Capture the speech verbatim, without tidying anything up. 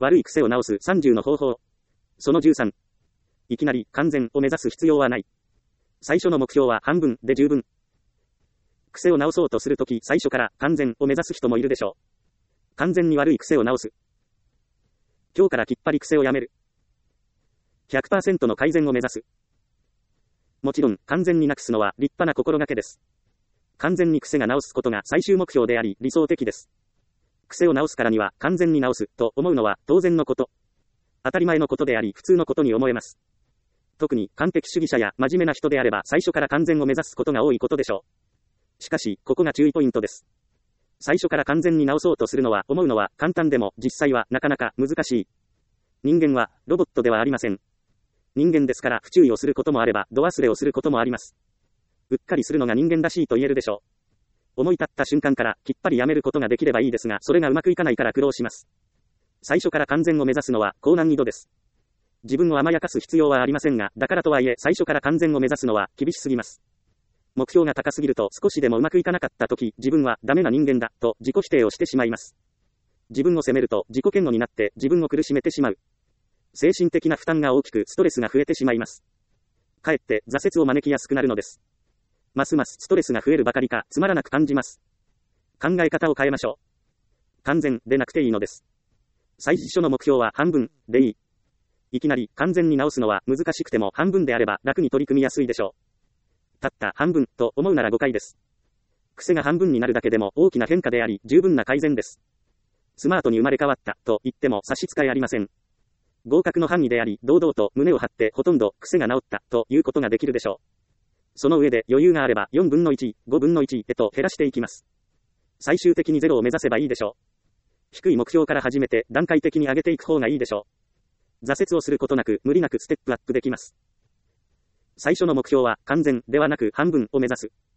悪い癖を直すさんじゅうの方法。そのじゅうさん。いきなり完全を目指す必要はない。最初の目標は半分で十分。癖を直そうとするとき、最初から完全を目指す人もいるでしょう。完全に悪い癖を直す。今日からきっぱり癖をやめる。ひゃくパーセント の改善を目指す。もちろん、完全になくすのは立派な心がけです。完全に癖が直すことが最終目標であり、理想的です。癖を直すからには完全に直すと思うのは当然のこと。当たり前のことであり、普通のことに思えます。特に完璧主義者や真面目な人であれば最初から完全を目指すことが多いことでしょう。しかし、ここが注意ポイントです。最初から完全に直そうとするのは思うのは簡単でも実際はなかなか難しい。人間はロボットではありません。人間ですから不注意をすることもあれば度忘れをすることもあります。うっかりするのが人間らしいと言えるでしょう。思い立った瞬間からきっぱりやめることができればいいですが、それがうまくいかないから苦労します。最初から完全を目指すのは高難易度です。自分を甘やかす必要はありませんが、だからとはいえ最初から完全を目指すのは厳しすぎます。目標が高すぎると少しでもうまくいかなかったとき、自分はダメな人間だと自己否定をしてしまいます。自分を責めると自己嫌悪になって自分を苦しめてしまう。精神的な負担が大きくストレスが増えてしまいます。かえって挫折を招きやすくなるのです。ますますストレスが増えるばかりかつまらなく感じます。考え方を変えましょう。完全でなくていいのです。最初の目標は半分でいい。いきなり完全に直すのは難しくても半分であれば楽に取り組みやすいでしょう。たった半分と思うなら誤解です。癖が半分になるだけでも大きな変化であり十分な改善です。スマートに生まれ変わったと言っても差し支えありません。合格の範囲であり堂々と胸を張ってほとんど癖が治ったということができるでしょう。その上で余裕があればよんぶんのいち、ごぶんのいちへと減らしていきます。最終的にゼロを目指せばいいでしょう。低い目標から始めて段階的に上げていく方がいいでしょう。挫折をすることなく無理なくステップアップできます。最初の目標は完全ではなく半分を目指す。